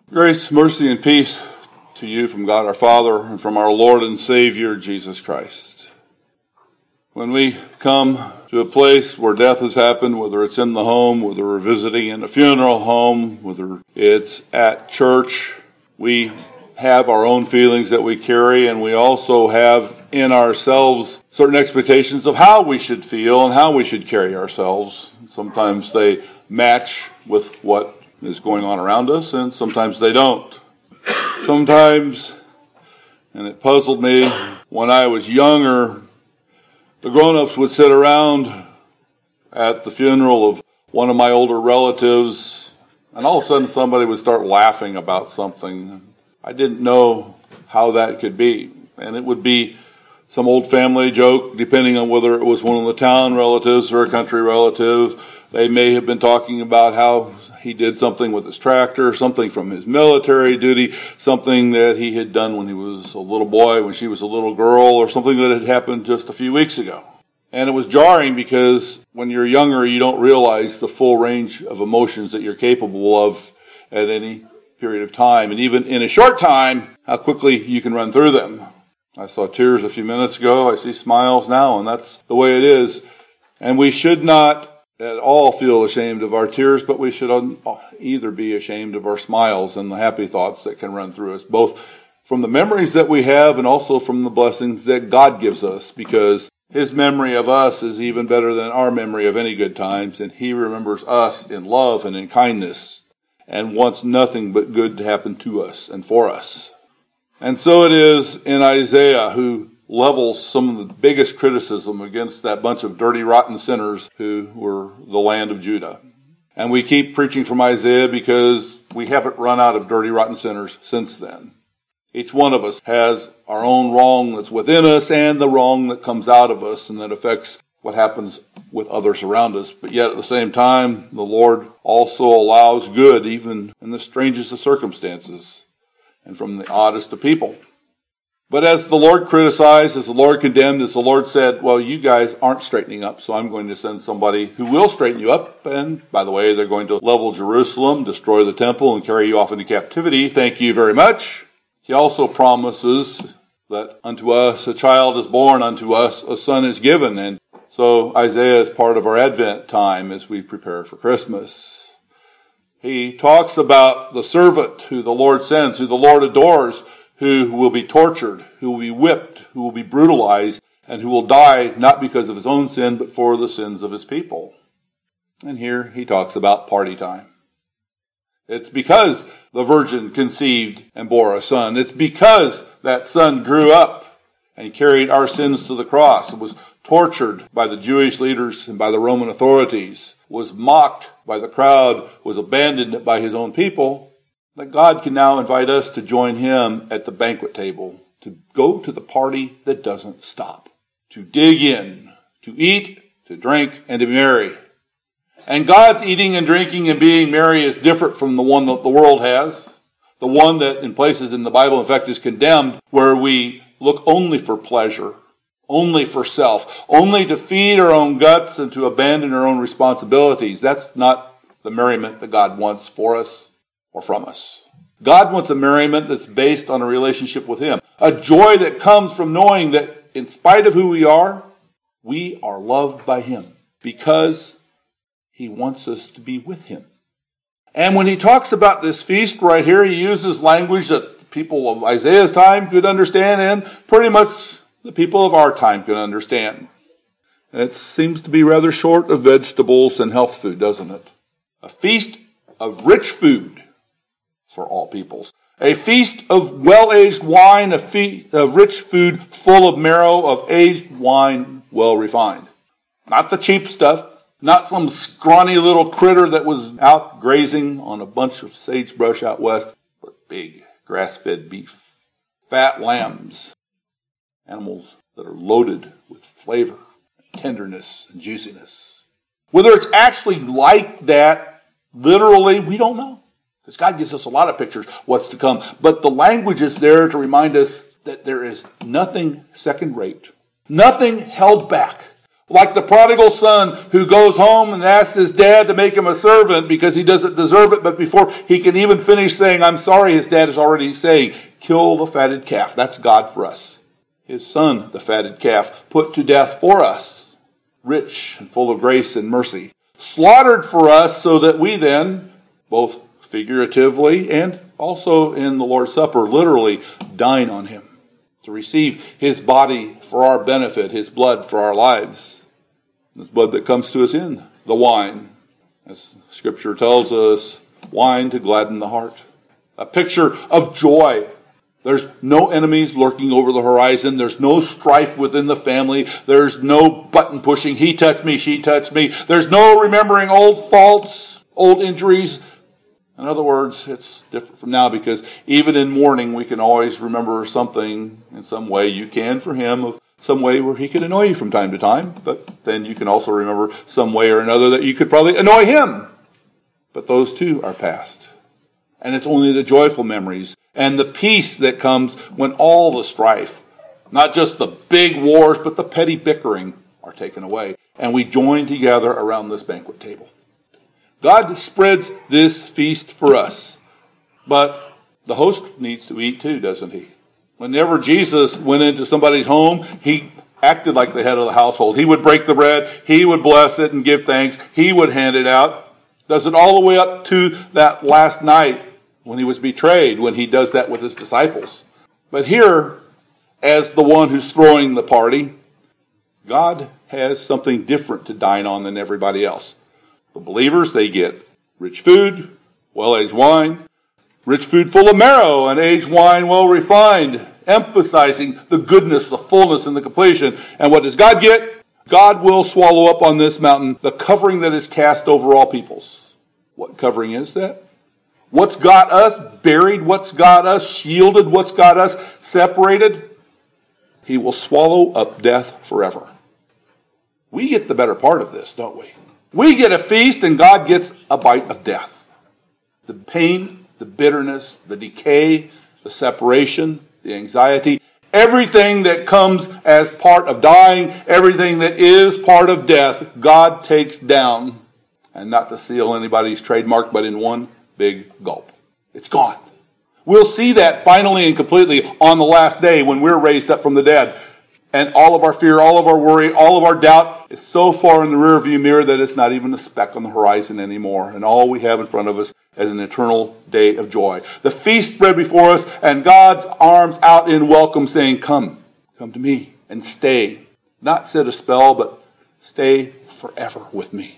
Grace, mercy, and peace to you from God our Father and from our Lord and Savior, Jesus Christ. When we come to a place where death has happened, whether it's in the home, whether we're visiting in a funeral home, whether it's at church, we have our own feelings that we carry, and we also have in ourselves certain expectations of how we should feel and how we should carry ourselves. Sometimes they match with what is going on around us, and sometimes they don't. Sometimes, and it puzzled me, when I was younger, the grown-ups would sit around at the funeral of one of my older relatives, and all of a sudden somebody would start laughing about something. I didn't know how that could be, and it would be some old family joke, depending on whether it was one of the town relatives or a country relative. They may have been talking about how he did something with his tractor, something from his military duty, something that he had done when he was a little boy, when she was a little girl, or something that had happened just a few weeks ago. And it was jarring because when you're younger, you don't realize the full range of emotions that you're capable of at any period of time. And even in a short time, how quickly you can run through them. I saw tears a few minutes ago. I see smiles now, and that's the way it is. And we should not at all feel ashamed of our tears, but we should either be ashamed of our smiles and the happy thoughts that can run through us, both from the memories that we have and also from the blessings that God gives us, because His memory of us is even better than our memory of any good times, and He remembers us in love and in kindness and wants nothing but good to happen to us and for us. And so it is in Isaiah, who levels some of the biggest criticism against that bunch of dirty, rotten sinners who were the land of Judah. And we keep preaching from Isaiah because we haven't run out of dirty, rotten sinners since then. Each one of us has our own wrong that's within us and the wrong that comes out of us and that affects what happens with others around us. But yet at the same time, the Lord also allows good even in the strangest of circumstances and from the oddest of people. But as the Lord criticized, as the Lord condemned, as the Lord said, well, you guys aren't straightening up, so I'm going to send somebody who will straighten you up. And by the way, they're going to level Jerusalem, destroy the temple, and carry you off into captivity. Thank you very much. He also promises that unto us a child is born, unto us a son is given. And so Isaiah is part of our Advent time as we prepare for Christmas. He talks about the servant who the Lord sends, who the Lord adores, who will be tortured, who will be whipped, who will be brutalized, and who will die not because of his own sin, but for the sins of his people. And here he talks about party time. It's because the virgin conceived and bore a son. It's because that son grew up and carried our sins to the cross and was tortured by the Jewish leaders and by the Roman authorities, was mocked by the crowd, was abandoned by his own people, that God can now invite us to join Him at the banquet table, to go to the party that doesn't stop, to dig in, to eat, to drink, and to be merry. And God's eating and drinking and being merry is different from the one that the world has, the one that in places in the Bible, in fact, is condemned, where we look only for pleasure, only for self, only to feed our own guts and to abandon our own responsibilities. That's not the merriment that God wants for us or from us. God wants a merriment that's based on a relationship with Him. A joy that comes from knowing that in spite of who we are loved by Him because He wants us to be with Him. And when he talks about this feast right here, he uses language that people of Isaiah's time could understand and pretty much the people of our time can understand. It seems to be rather short of vegetables and health food, doesn't it? A feast of rich food for all peoples. A feast of well-aged wine, a feast of rich food full of marrow, of aged wine well refined. Not the cheap stuff, not some scrawny little critter that was out grazing on a bunch of sagebrush out west, but big grass-fed beef, fat lambs, animals that are loaded with flavor, tenderness, and juiciness. Whether it's actually like that, literally, we don't know. Because God gives us a lot of pictures what's to come. But the language is there to remind us that there is nothing second-rate, nothing held back. Like the prodigal son who goes home and asks his dad to make him a servant because he doesn't deserve it, but before he can even finish saying, I'm sorry, his dad is already saying, kill the fatted calf. That's God for us. His son, the fatted calf, put to death for us, rich and full of grace and mercy, slaughtered for us so that we then, both figuratively and also in the Lord's Supper, literally dine on him, to receive his body for our benefit, his blood for our lives. This blood that comes to us in the wine. As Scripture tells us, wine to gladden the heart. A picture of joy. There's no enemies lurking over the horizon. There's no strife within the family. There's no button pushing. He touched me, she touched me. There's no remembering old faults, old injuries. In other words, it's different from now because even in mourning, we can always remember something in some way. You can for him, some way where he could annoy you from time to time, but then you can also remember some way or another that you could probably annoy him. But those too are past. And it's only the joyful memories and the peace that comes when all the strife, not just the big wars, but the petty bickering are taken away. And we join together around this banquet table. God spreads this feast for us. But the host needs to eat too, doesn't he? Whenever Jesus went into somebody's home, he acted like the head of the household. He would break the bread. He would bless it and give thanks. He would hand it out. Does it all the way up to that last night when he was betrayed, when he does that with his disciples. But here, as the one who's throwing the party, God has something different to dine on than everybody else. The believers, they get rich food, well-aged wine, rich food full of marrow, and aged wine well refined, emphasizing the goodness, the fullness, and the completion. And what does God get? God will swallow up on this mountain the covering that is cast over all peoples. What covering is that? What's got us buried? What's got us shielded? What's got us separated? He will swallow up death forever. We get the better part of this, don't we? We get a feast and God gets a bite of death. The pain, the bitterness, the decay, the separation, the anxiety, everything that comes as part of dying, everything that is part of death, God takes down. And not to steal anybody's trademark, but in one big gulp. It's gone. We'll see that finally and completely on the last day when we're raised up from the dead. And all of our fear, all of our worry, all of our doubt is so far in the rearview mirror that it's not even a speck on the horizon anymore. And all we have in front of us is an eternal day of joy. The feast spread before us and God's arms out in welcome saying, come to me and stay. Not sit a spell, but stay forever with me.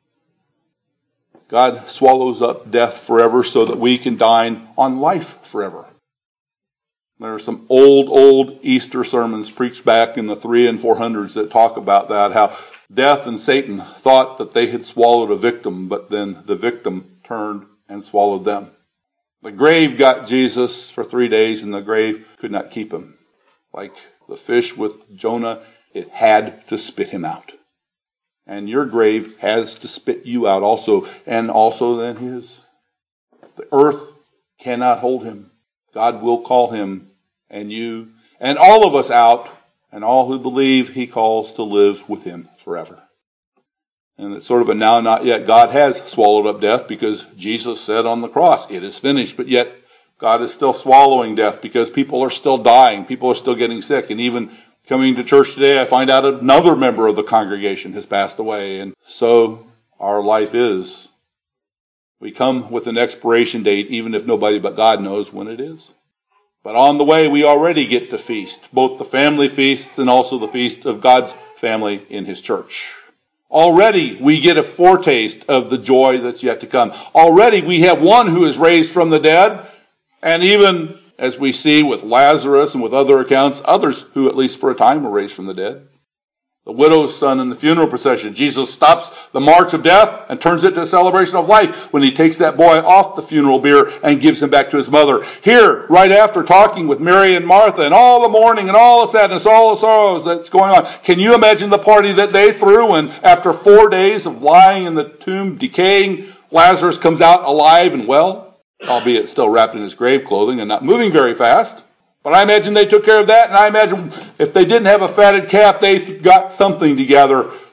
God swallows up death forever so that we can dine on life forever. There are some old Easter sermons preached back in the 300s and 400s that talk about that, how death and Satan thought that they had swallowed a victim, but then the victim turned and swallowed them. The grave got Jesus for 3 days, and the grave could not keep him. Like the fish with Jonah, it had to spit him out. And your grave has to spit you out also, and also then his. The earth cannot hold him. God will call him and you and all of us out, and all who believe he calls to live with him forever. And it's sort of a now, not yet. God has swallowed up death because Jesus said on the cross, it is finished. But yet God is still swallowing death because people are still dying. People are still getting sick. And even coming to church today, I find out another member of the congregation has passed away. And so our life is. We come with an expiration date, even if nobody but God knows when it is. But on the way, we already get to feast, both the family feasts and also the feast of God's family in his church. Already, we get a foretaste of the joy that's yet to come. Already, we have one who is raised from the dead, and even as we see with Lazarus and with other accounts, others who at least for a time were raised from the dead. The widow's son in the funeral procession. Jesus stops the march of death and turns it to a celebration of life when he takes that boy off the funeral bier and gives him back to his mother. Here, right after talking with Mary and Martha and all the mourning and all the sadness, all the sorrows that's going on, can you imagine the party that they threw when after 4 days of lying in the tomb, decaying, Lazarus comes out alive and well, albeit still wrapped in his grave clothing and not moving very fast. But I imagine they took care of that, and I imagine if they didn't have a fatted calf, they got something together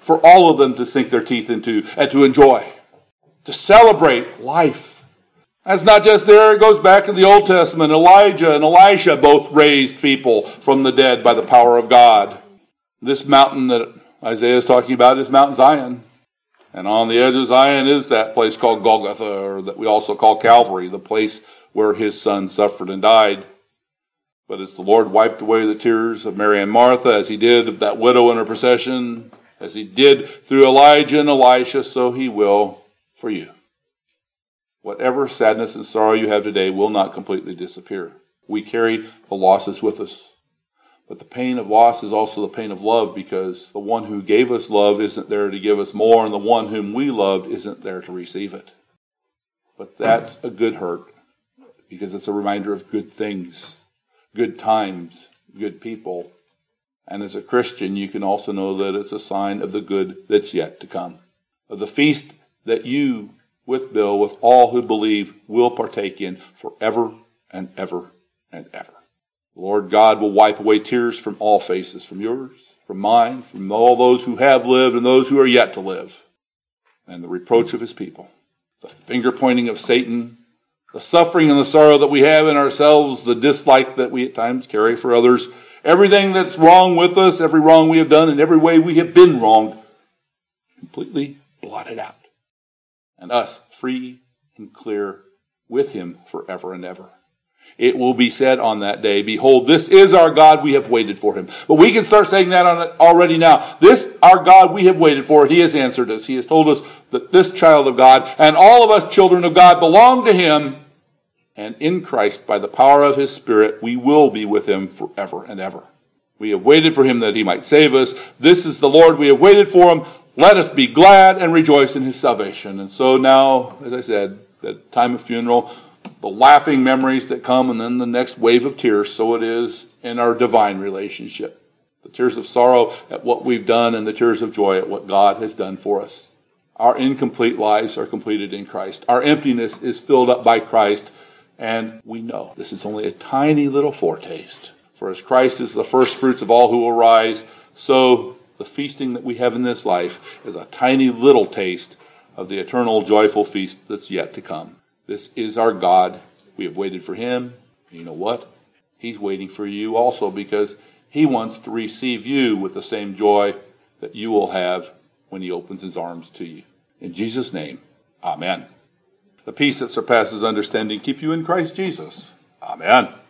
for all of them to sink their teeth into and to enjoy, to celebrate life. That's not just there. It goes back in the Old Testament. Elijah and Elisha both raised people from the dead by the power of God. This mountain that Isaiah is talking about is Mount Zion. And on the edge of Zion is that place called Golgotha, or that we also call Calvary, the place where his son suffered and died. But as the Lord wiped away the tears of Mary and Martha, as he did of that widow in her procession, as he did through Elijah and Elisha, so he will for you. Whatever sadness and sorrow you have today will not completely disappear. We carry the losses with us. But the pain of loss is also the pain of love, because the one who gave us love isn't there to give us more, and the one whom we loved isn't there to receive it. But that's a good hurt, because it's a reminder of good things, good times, good people. And as a Christian, you can also know that it's a sign of the good that's yet to come, of the feast that you, with Bill, with all who believe, will partake in forever and ever and ever. The Lord God will wipe away tears from all faces, from yours, from mine, from all those who have lived and those who are yet to live. And the reproach of his people, the finger pointing of Satan, the suffering and the sorrow that we have in ourselves, the dislike that we at times carry for others, everything that's wrong with us, every wrong we have done, and every way we have been wronged, completely blotted out. And us free and clear with him forever and ever. It will be said on that day, behold, this is our God, we have waited for him. But we can start saying that on it already now. This, our God, we have waited for. He has answered us. He has told us that this child of God and all of us children of God belong to him. And in Christ, by the power of his Spirit, we will be with him forever and ever. We have waited for him that he might save us. This is the Lord. We have waited for him. Let us be glad and rejoice in his salvation. And so now, as I said, that time of funeral, the laughing memories that come, and then the next wave of tears. So it is in our divine relationship. The tears of sorrow at what we've done, and the tears of joy at what God has done for us. Our incomplete lives are completed in Christ. Our emptiness is filled up by Christ. And we know this is only a tiny little foretaste. For as Christ is the first fruits of all who will rise, so the feasting that we have in this life is a tiny little taste of the eternal joyful feast that's yet to come. This is our God. We have waited for him. You know what? He's waiting for you also, because he wants to receive you with the same joy that you will have when he opens his arms to you. In Jesus' name, amen. The peace that surpasses understanding keep you in Christ Jesus. Amen.